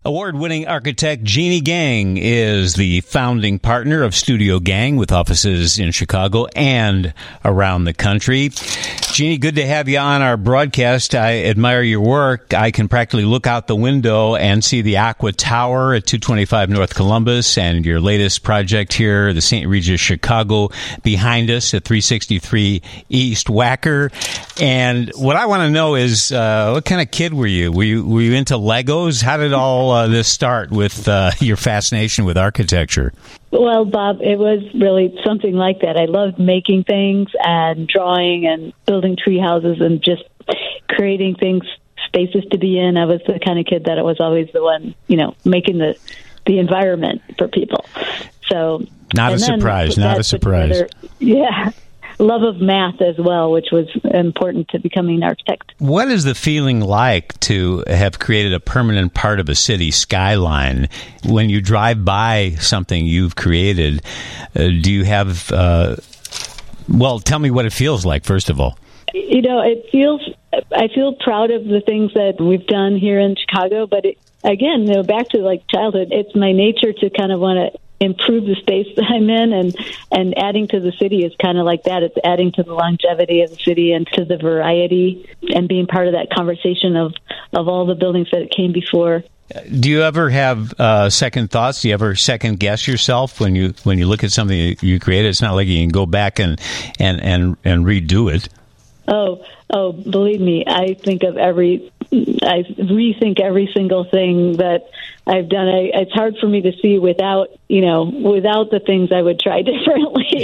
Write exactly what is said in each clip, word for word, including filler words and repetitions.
Award-winning architect Jeannie Gang is the founding partner of Studio Gang with offices in Chicago and around the country. Jeannie, good to have you on our broadcast. I admire your work. I can practically look out the window and see the Aqua Tower at two twenty-five North Columbus and your latest project here, the Saint Regis Chicago, behind us at three sixty-three East Wacker. And what I want to know is, uh, what kind of kid were you? Were you, were you into Legos? How did all uh, this start with uh, your fascination with architecture? Well, Bob, it was really something like that. I loved making things and drawing and building tree houses and just creating things, spaces to be in. I was the kind of kid that I was always the one, you know, making the, the environment for people. So not a surprise, not a surprise. Together, yeah. Love of math as well, which was important to becoming an architect. What is the feeling like to have created a permanent part of a city skyline? When you drive by something you've created, uh, do you have, uh, well, tell me what it feels like, first of all. You know, it feels, I feel proud of the things that we've done here in Chicago, but it, again, you know, back to like childhood, it's my nature to kind of want to improve the space that I'm in, and, and adding to the city is kind of like that. It's adding to the longevity of the city and to the variety and being part of that conversation of, of all the buildings that came before. Do you ever have uh, second thoughts? Do you ever second guess yourself when you when you look at something you created? It's not like you can go back and, and, and, and redo it. Oh, oh, believe me, I think of every, I rethink every single thing that I've done. I, it's hard for me to see without, you know, without the things I would try differently,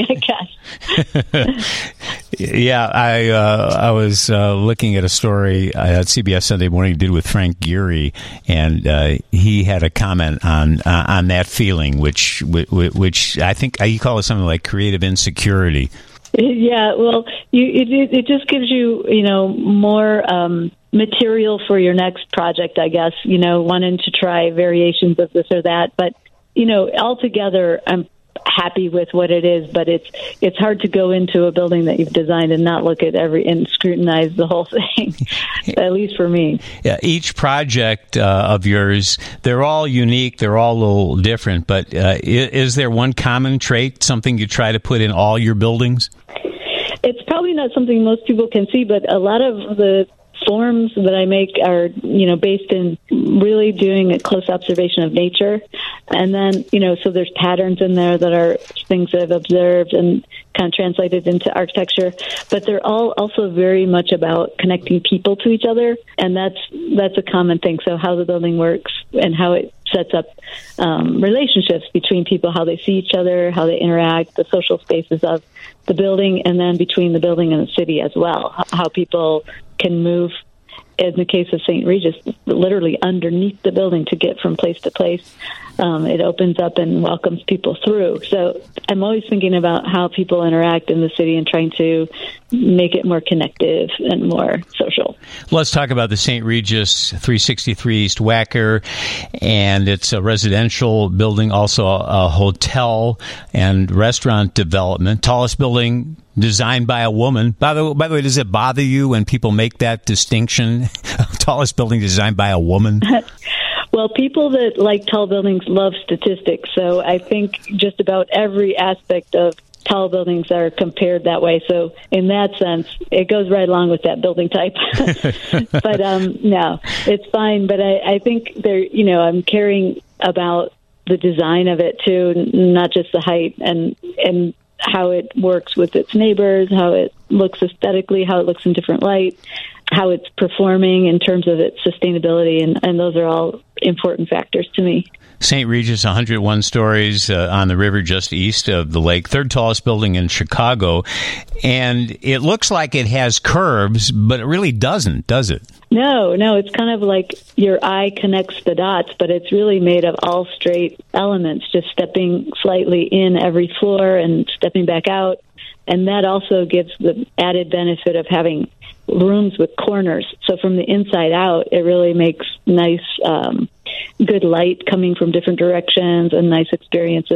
I guess. Yeah, I uh, I was uh, looking at a story uh, at C B S Sunday Morning did with Frank Gehry, and uh, he had a comment on uh, on that feeling, which which I think you call it something like creative insecurity. Yeah, well, you, it it just gives you, you know, more um, material for your next project, I guess, you know, wanting to try variations of this or that. But, you know, altogether, I'm happy with what it is, but it's it's hard to go into a building that you've designed and not look at every and scrutinize the whole thing, at least for me. Yeah, each project uh, of yours, they're all unique, they're all a little different, but uh, is, is there one common trait, something you try to put in all your buildings? It's probably not something most people can see, but a lot of the forms that I make are, you know, based in really doing a close observation of nature. And then, you know, so there's patterns in there that are things that I've observed and kind of translated into architecture. But they're all also very much about connecting people to each other. And that's that's a common thing. So how the building works and how it sets up um, relationships between people, how they see each other, how they interact, the social spaces of the building, and then between the building and the city as well, how people can move, in the case of Saint Regis, literally underneath the building to get from place to place. Um, it opens up and welcomes people through. So I'm always thinking about how people interact in the city and trying to make it more connective and more social. Let's talk about the Saint Regis three sixty-three East Wacker, and it's a residential building, also a hotel and restaurant development. Tallest building designed by a woman. By the, by the way, does it bother you when people make that distinction? Tallest building designed by a woman? Well, people that like tall buildings love statistics, so I think just about every aspect of tall buildings are compared that way. So in that sense, it goes right along with that building type. But um, no, it's fine. But I, I think there, you know, I'm caring about the design of it too, not just the height and and how it works with its neighbors, how it looks aesthetically, how it looks in different light, how it's performing in terms of its sustainability, and, and those are all important factors to me. Saint Regis, one hundred one stories uh, on the river just east of the lake, third tallest building in Chicago, and it looks like it has curves, but it really doesn't, does it? No, no, it's kind of like your eye connects the dots, but it's really made of all straight elements, just stepping slightly in every floor and stepping back out, and that also gives the added benefit of having rooms with corners. So from the inside out, it really makes nice, um, good light coming from different directions and nice experiences.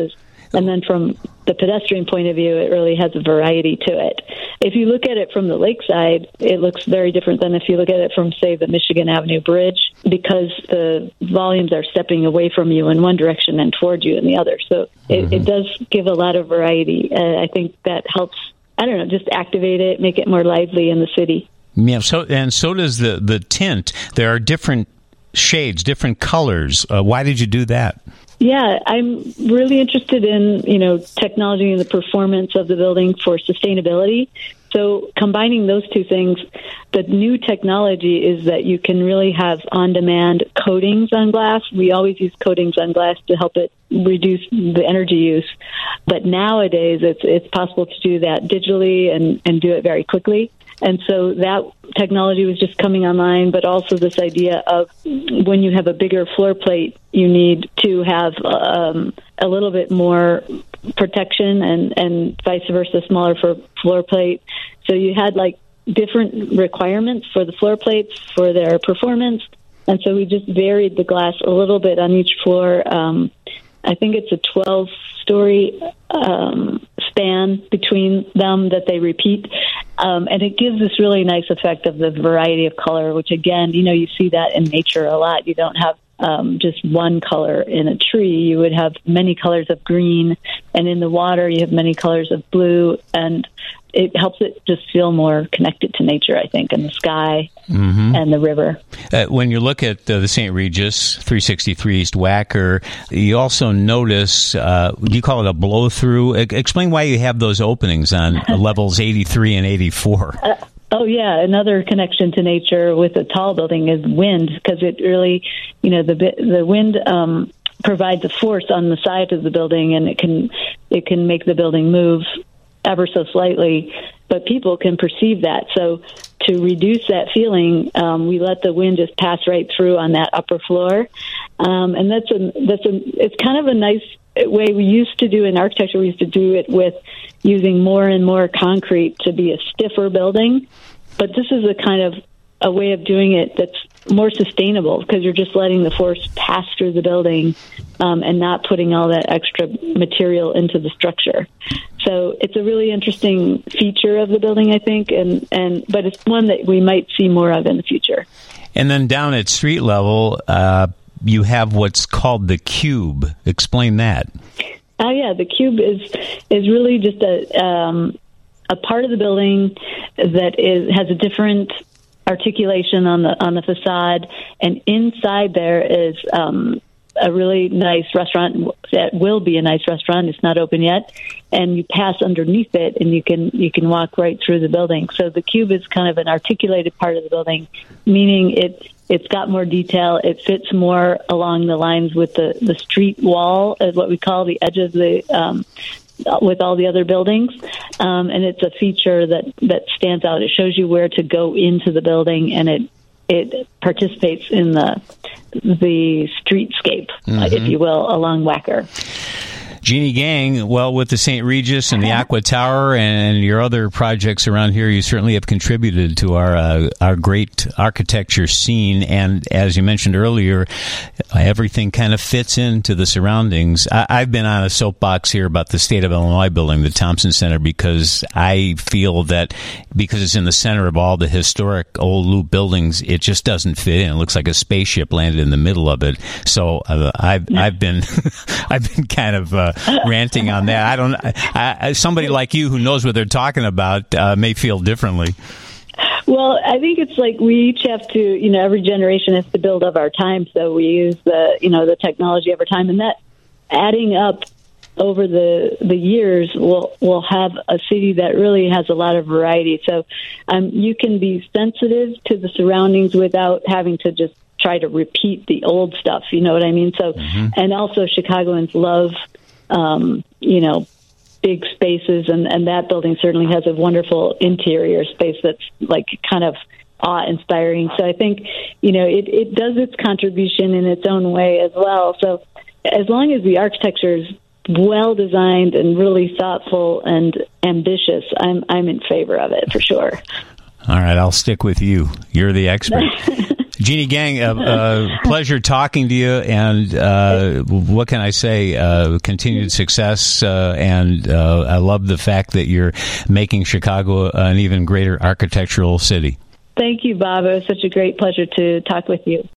And then from the pedestrian point of view, it really has a variety to it. If you look at it from the lakeside, it looks very different than if you look at it from, say, the Michigan Avenue Bridge, because the volumes are stepping away from you in one direction and toward you in the other. So it, mm-hmm. it does give a lot of variety. Uh, I think that helps, I don't know, just activate it, make it more lively in the city. Yeah, so and so does the, the tint. There are different shades, different colors. Uh, why did you do that? Yeah, I'm really interested in, you know, technology and the performance of the building for sustainability. So combining those two things, the new technology is that you can really have on-demand coatings on glass. We always use coatings on glass to help it reduce the energy use. But nowadays, it's it's possible to do that digitally and, and do it very quickly. And so that technology was just coming online, but also this idea of when you have a bigger floor plate, you need to have um, a little bit more protection, and, and vice versa, smaller for floor plate. So you had like different requirements for the floor plates for their performance. And so we just varied the glass a little bit on each floor. Um, I think it's a twelve-story um, span between them that they repeat. Um, and it gives this really nice effect of the variety of color, which, again, you know, you see that in nature a lot. You don't have um, just one color in a tree. You would have many colors of green, and in the water you have many colors of blue, and it helps it just feel more connected to nature, I think, and the sky mm-hmm. and the river. Uh, when you look at uh, the Saint Regis, three sixty-three East Wacker, you also notice, uh, do you call it a blow-through? E- explain why you have those openings on levels eighty-three and eighty-four. Uh, oh, yeah. Another connection to nature with a tall building is wind, because it really, you know, the the wind um, provides a force on the side of the building, and it can it can make the building move ever so slightly, but people can perceive that. So to reduce that feeling, um, we let the wind just pass right through on that upper floor, um, and that's a that's a it's kind of a nice way we used to do in architecture. We used to do it with using more and more concrete to be a stiffer building, but this is a kind of a way of doing it that's more sustainable, because you're just letting the force pass through the building um, and not putting all that extra material into the structure. So it's a really interesting feature of the building, I think, and, and but it's one that we might see more of in the future. And then down at street level, uh, you have what's called the cube. Explain that. Oh, yeah, the cube is is really just a um, a part of the building that is has a different articulation on the on the facade, and inside there is um, a really nice restaurant that will be a nice restaurant. It's not open yet, and you pass underneath it, and you can you can walk right through the building. So the cube is kind of an articulated part of the building, meaning it it's got more detail. It fits more along the lines with the the street wall, is what we call the edge of the. Um, with all the other buildings, um, and it's a feature that, that stands out. It shows you where to go into the building, and it it participates in the the streetscape, mm-hmm. uh, if you will, along Wacker. Jeannie Gang, well, with the Saint Regis and the Aqua Tower and your other projects around here, you certainly have contributed to our uh, our great architecture scene. And as you mentioned earlier, everything kind of fits into the surroundings. I, I've been on a soapbox here about the State of Illinois building, the Thompson Center, because I feel that because it's in the center of all the historic old loop buildings, it just doesn't fit in. It looks like a spaceship landed in the middle of it. So uh, I've I've been I've been kind of uh, ranting on that. I don't. I, I, somebody like you who knows what they're talking about uh, may feel differently. Well, I think it's like we each have to, you know, every generation has to build of our time. So we use the, you know, the technology over time, and that adding up over the the years will will have a city that really has a lot of variety. So um, you can be sensitive to the surroundings without having to just try to repeat the old stuff. You know what I mean? So, mm-hmm. and also Chicagoans love. Um, you know, big spaces, and, and that building certainly has a wonderful interior space that's like kind of awe-inspiring. So I think, you know, it, it does its contribution in its own way as well. So as long as the architecture is well-designed and really thoughtful and ambitious, I'm I'm in favor of it for sure. All right, I'll stick with you. You're the expert. Jeannie Gang, uh, uh, pleasure talking to you, and uh, what can I say? Uh, continued success, uh, and uh, I love the fact that you're making Chicago an even greater architectural city. Thank you, Bob. It was such a great pleasure to talk with you.